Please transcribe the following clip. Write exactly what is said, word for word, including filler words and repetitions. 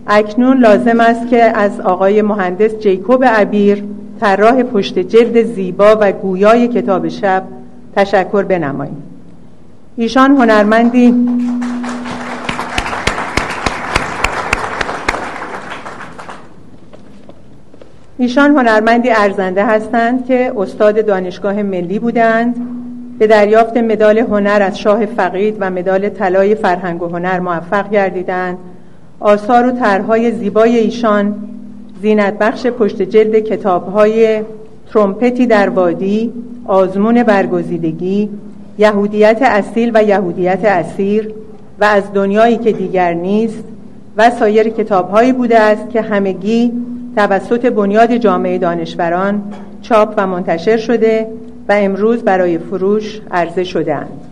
اکنون لازم است که از آقای مهندس جیکوب عبیر، طراح پشت جلد زیبا و گویای کتاب شب، تشکر بنماییم. ایشان هنرمندی ایشان هنرمندی ارزنده هستند که استاد دانشگاه ملی بودند، به دریافت مدال هنر از شاه فقید و مدال طلای فرهنگ و هنر موفق گردیدند. آثار و طرح‌های زیبای ایشان زینت بخش پشت جلد کتاب‌های ترومپتی در وادی، آزمون برگزیدگی، یهودیت اصیل و یهودیت اسیر و از دنیایی که دیگر نیست و سایر کتاب‌هایی بوده است که همگی توسط بنیاد جامعه دانشوران چاپ و منتشر شده و امروز برای فروش عرضه شده‌اند.